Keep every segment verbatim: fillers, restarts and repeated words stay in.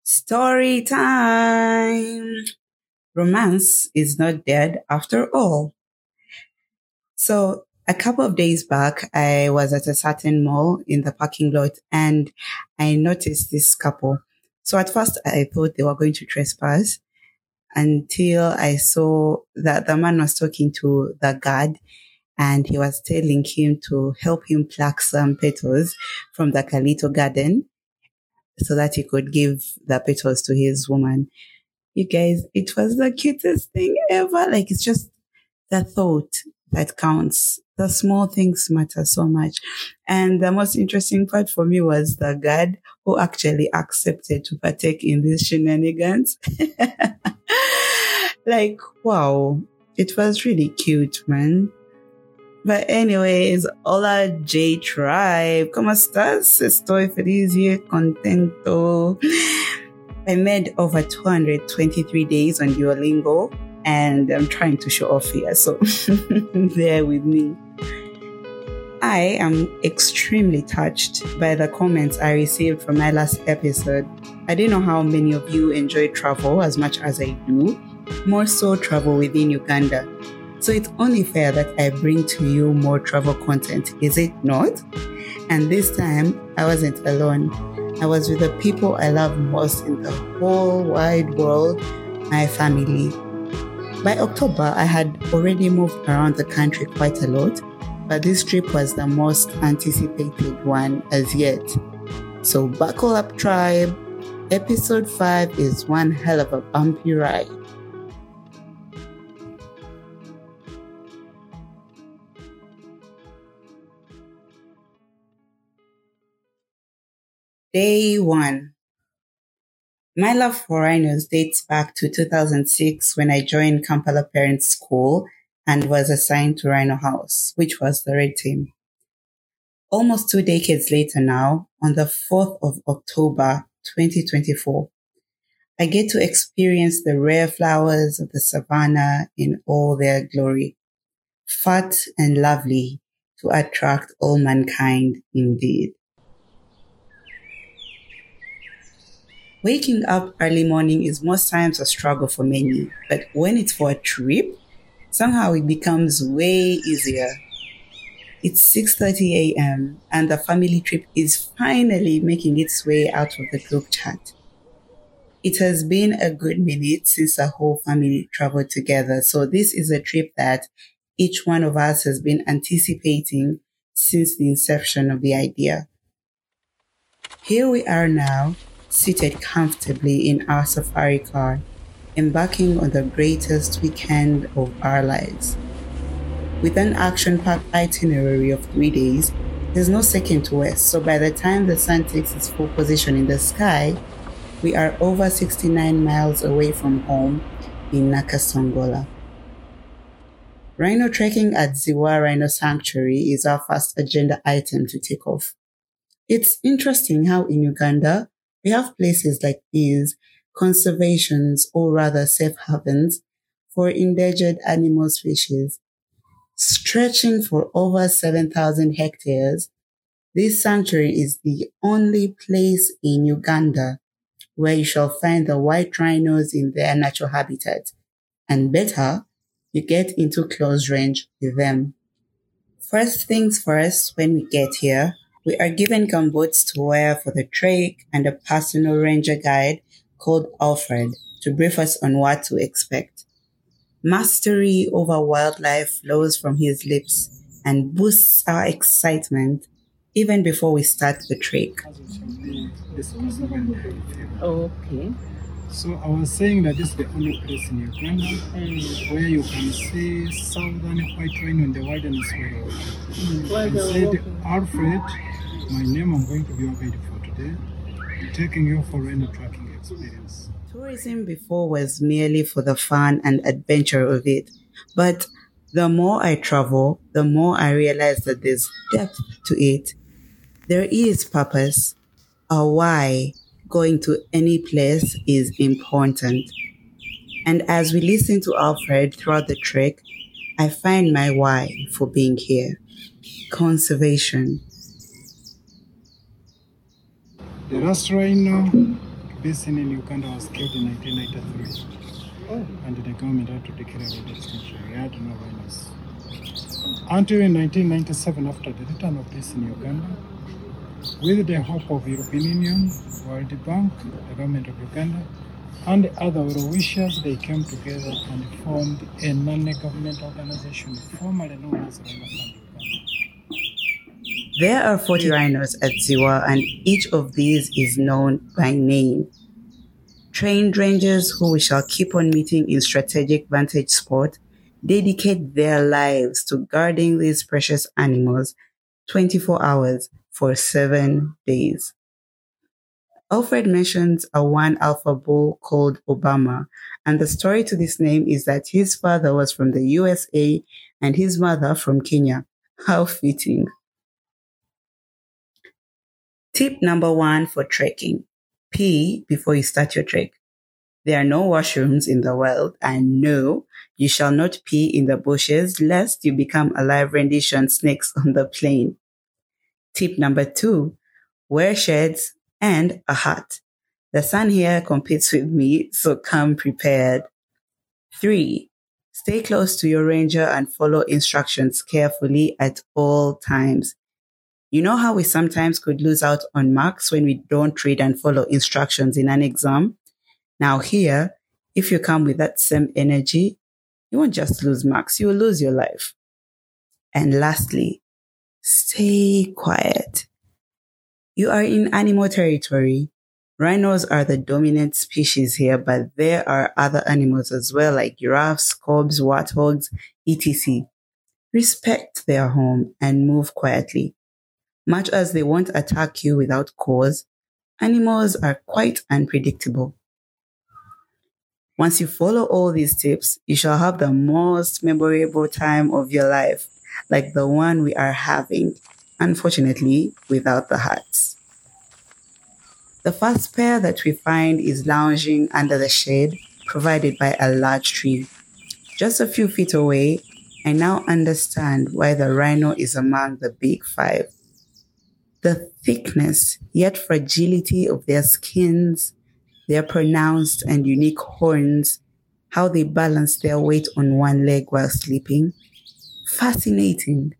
Story time. Romance is not dead after all. So, a couple of days back, I was at a certain mall in the parking lot and I noticed this couple. So, at first, I thought they were going to trespass until I saw that the man was talking to the guard and he was telling him to help him pluck some petals from the Calito garden so that he could give the petals to his woman. You guys, it was the cutest thing ever. Like, it's just the thought that counts. The small things matter so much. And the most interesting part for me was the guard who actually accepted to partake in these shenanigans. Like, wow, it was really cute, man. But anyways, hola J Tribe, ¿cómo estás? Estoy feliz y contento. I made over two hundred twenty-three days on Duolingo and I'm trying to show off here, so bear with me. I am extremely touched by the comments I received from my last episode. I don't know how many of you enjoy travel as much as I do, more so travel within Uganda. So it's only fair that I bring to you more travel content, is it not? And this time, I wasn't alone. I was with the people I love most in the whole wide world, my family. By October, I had already moved around the country quite a lot, but this trip was the most anticipated one as yet. So buckle up, tribe. Episode five is one hell of a bumpy ride. Day one. My love for rhinos dates back to two thousand six when I joined Kampala Parents School and was assigned to Rhino House, which was the red team. Almost two decades later now, on the fourth of October, twenty twenty-four, I get to experience the rare flowers of the savannah in all their glory, fat and lovely to attract all mankind indeed. Waking up early morning is most times a struggle for many, but when it's for a trip, somehow it becomes way easier. It's six thirty a.m. and the family trip is finally making its way out of the group chat. It has been a good minute since the whole family traveled together, so this is a trip that each one of us has been anticipating since the inception of the idea. Here we are now, seated comfortably in our safari car, embarking on the greatest weekend of our lives. With an action-packed itinerary of three days, there's no second to waste, so by the time the sun takes its full position in the sky, we are over sixty-nine miles away from home in Nakasongola. Rhino trekking at Ziwa Rhino Sanctuary is our first agenda item to take off. It's interesting how in Uganda, we have places like these, conservations or rather safe havens for endangered animal species. Stretching for over seven thousand hectares, this sanctuary is the only place in Uganda where you shall find the white rhinos in their natural habitat. And better, you get into close range with them. First things first, when we get here, we are given gumboots to wear for the trek and a personal ranger guide called Alfred to brief us on what to expect. Mastery over wildlife flows from his lips and boosts our excitement even before we start the trek. Okay. So I was saying that this is the only place in Uganda mm. where you can see southern white rhino in the wilderness way. Mm. I said, Alfred, my name, I'm going to be your guide for today, taking you for rhino tracking experience. Tourism before was merely for the fun and adventure of it, but the more I travel, the more I realize that there's depth to it. There is purpose, a why. Going to any place is important. And as we listen to Alfred throughout the trek, I find my why for being here. Conservation. The last rhino basin in Uganda was killed in nineteen ninety-three. Oh. And the government had to declare it extinction. We had no rhinos. Until in nineteen ninety-seven, after the return of peace in Uganda, with the help of European Union, World Bank, the government of Uganda, and other well-wishers, they came together and formed a non-government organization formerly known as Rhino Fund Uganda. There are forty rhinos at Ziwa, and each of these is known by name. Trained rangers who we shall keep on meeting in strategic vantage spot dedicate their lives to guarding these precious animals twenty-four hours for seven days. Alfred mentions a one alpha bull called Obama, and the story to this name is that his father was from the U S A and his mother from Kenya. How fitting. Tip number one for trekking. Pee before you start your trek. There are no washrooms in the world, and no, you shall not pee in the bushes lest you become a live rendition snakes on the plane. Tip number two, wear shades and a hat. The sun here competes with me, so come prepared. Three, stay close to your ranger and follow instructions carefully at all times. You know how we sometimes could lose out on marks when we don't read and follow instructions in an exam? Now here, if you come with that same energy, you won't just lose marks, you will lose your life. And lastly, stay quiet. You are in animal territory. Rhinos are the dominant species here, but there are other animals as well, like giraffes, cobs, warthogs, et cetera. Respect their home and move quietly. Much as they won't attack you without cause, animals are quite unpredictable. Once you follow all these tips, you shall have the most memorable time of your life, like the one we are having, unfortunately, without the hats. The first pair that we find is lounging under the shade provided by a large tree. Just a few feet away, I now understand why the rhino is among the big five. The thickness yet fragility of their skins, their pronounced and unique horns, how they balance their weight on one leg while sleeping. Fascinating.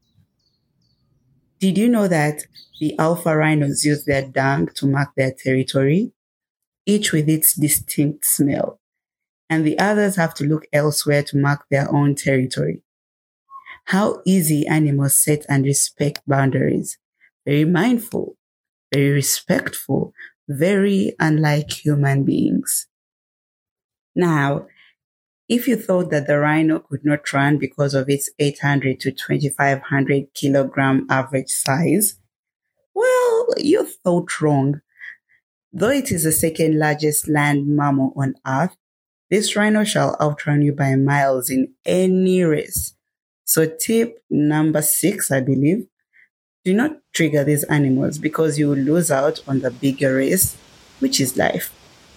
Did you know that the alpha rhinos use their dung to mark their territory, each with its distinct smell, and the others have to look elsewhere to mark their own territory? How easy animals set and respect boundaries. Very mindful, very respectful, very unlike human beings. Now, if you thought that the rhino could not run because of its eight hundred to twenty-five hundred kilogram average size, well, you thought wrong. Though it is the second largest land mammal on Earth, this rhino shall outrun you by miles in any race. So tip number six, I believe, do not trigger these animals because you will lose out on the bigger race, which is life.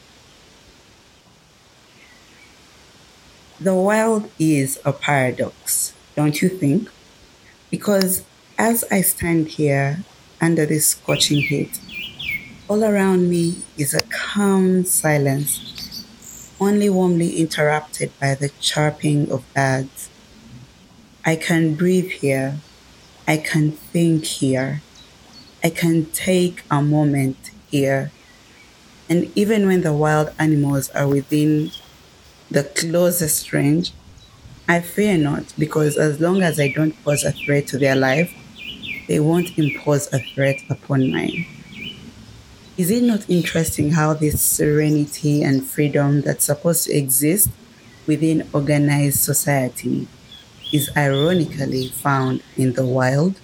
The wild is a paradox, don't you think? Because as I stand here under this scorching heat, all around me is a calm silence, only warmly interrupted by the chirping of birds. I can breathe here. I can think here. I can take a moment here. And even when the wild animals are within the closest range, I fear not, because as long as I don't pose a threat to their life, they won't impose a threat upon mine. Is it not interesting how this serenity and freedom that's supposed to exist within organized society is ironically found in the wild?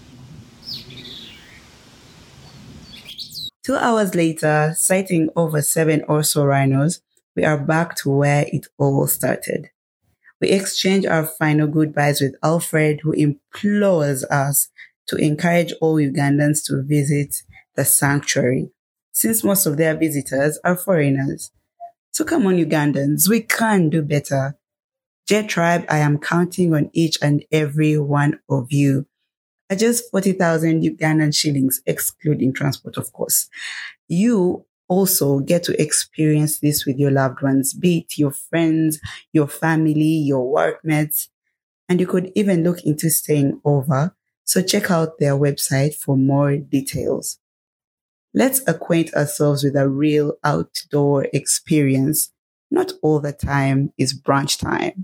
Two hours later, sighting over seven or so rhinos, we are back to where it all started. We exchange our final goodbyes with Alfred, who implores us to encourage all Ugandans to visit the sanctuary, since most of their visitors are foreigners. So come on, Ugandans, we can do better. J Tribe, I am counting on each and every one of you. At just forty thousand Ugandan shillings, excluding transport, of course. You also get to experience this with your loved ones, be it your friends, your family, your workmates, and you could even look into staying over. So check out their website for more details. Let's acquaint ourselves with a real outdoor experience. Not all the time is brunch time.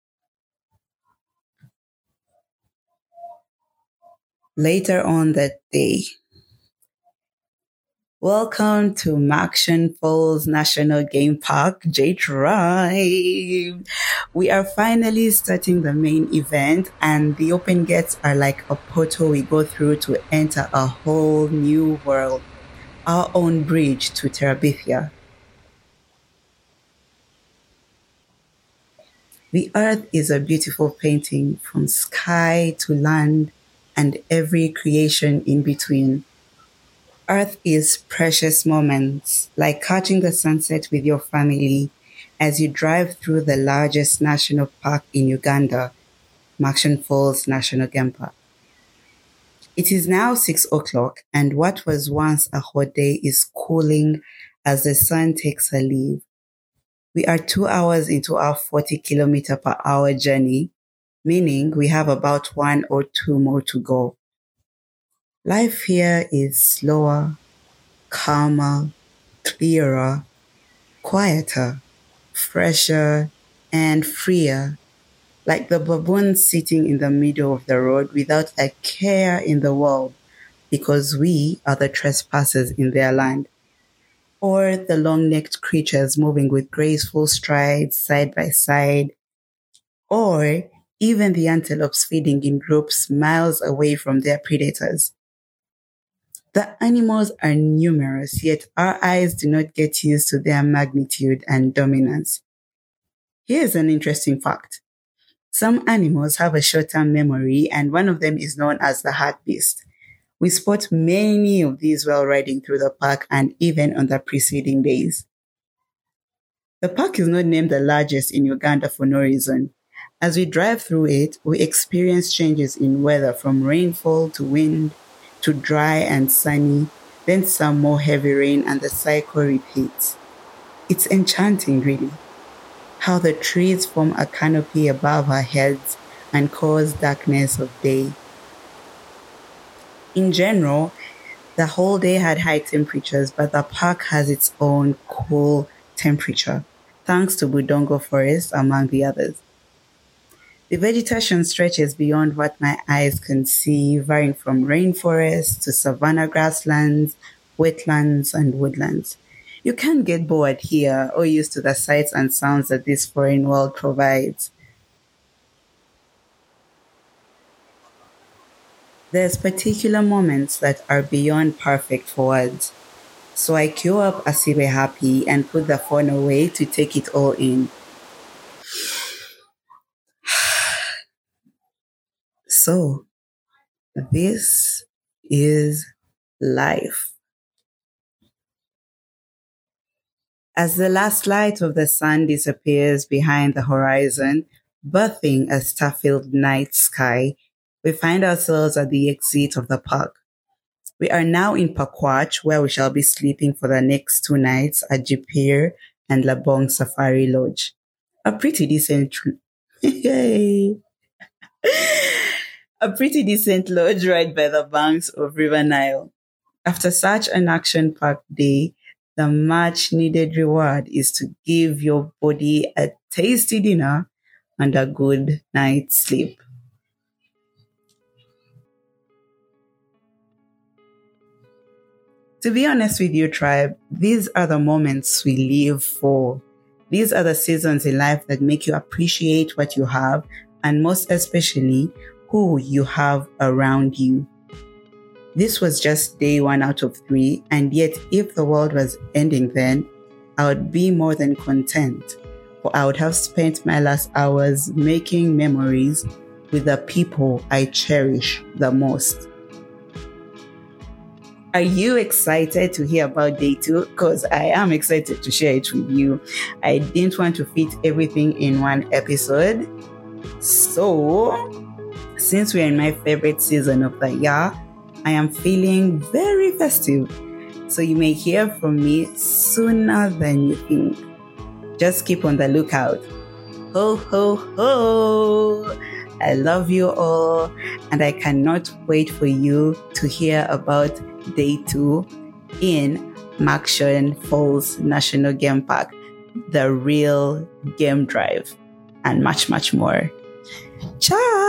Later on that day, welcome to Maction Falls National Game Park, J-Tribe. We are finally starting the main event, and the open gates are like a portal we go through to enter a whole new world, our own bridge to Terabithia. The earth is a beautiful painting from sky to land and every creation in between. Earth is precious moments, like catching the sunset with your family as you drive through the largest national park in Uganda, Maction Falls National Game Park. It is now six o'clock, and what was once a hot day is cooling as the sun takes a leave. We are two hours into our forty kilometer per hour journey, meaning we have about one or two more to go. Life here is slower, calmer, clearer, quieter, fresher, and freer, like the baboons sitting in the middle of the road without a care in the world because we are the trespassers in their land. Or the long-necked creatures moving with graceful strides side by side, or even the antelopes feeding in groups miles away from their predators. The animals are numerous, yet our eyes do not get used to their magnitude and dominance. Here's an interesting fact. Some animals have a short-term memory, and one of them is known as the hartebeest. We spot many of these while riding through the park and even on the preceding days. The park is not named the largest in Uganda for no reason. As we drive through it, we experience changes in weather from rainfall to wind to dry and sunny, then some more heavy rain, and the cycle repeats. It's enchanting, really, how the trees form a canopy above our heads and cause darkness of day. In general, the whole day had high temperatures, but the park has its own cool temperature, thanks to Budongo Forest, among the others. The vegetation stretches beyond what my eyes can see, varying from rainforests to savanna grasslands, wetlands, and woodlands. You can't get bored here or used to the sights and sounds that this foreign world provides. There's particular moments that are beyond perfect for words. So I queue up Asibe Happy and put the phone away to take it all in. So, this is life. As the last light of the sun disappears behind the horizon, birthing a star-filled night sky, we find ourselves at the exit of the park. We are now in Pakwach, where we shall be sleeping for the next two nights at Jipir and Labong Safari Lodge. A pretty decent, yay! A pretty decent lodge right by the banks of River Nile. After such an action-packed day, the much-needed reward is to give your body a tasty dinner and a good night's sleep. To be honest with you, tribe, these are the moments we live for. These are the seasons in life that make you appreciate what you have, and most especially, who you have around you. This was just day one out of three, and yet if the world was ending then, I would be more than content, for I would have spent my last hours making memories with the people I cherish the most. Are you excited to hear about day two? Because I am excited to share it with you. I didn't want to fit everything in one episode. So, since we're in my favorite season of the year, I am feeling very festive. So you may hear from me sooner than you think. Just keep on the lookout. Ho, ho, ho! I love you all, and I cannot wait for you to hear about day two in Makshoen Falls National Game Park, the real game drive, and much, much more. Ciao!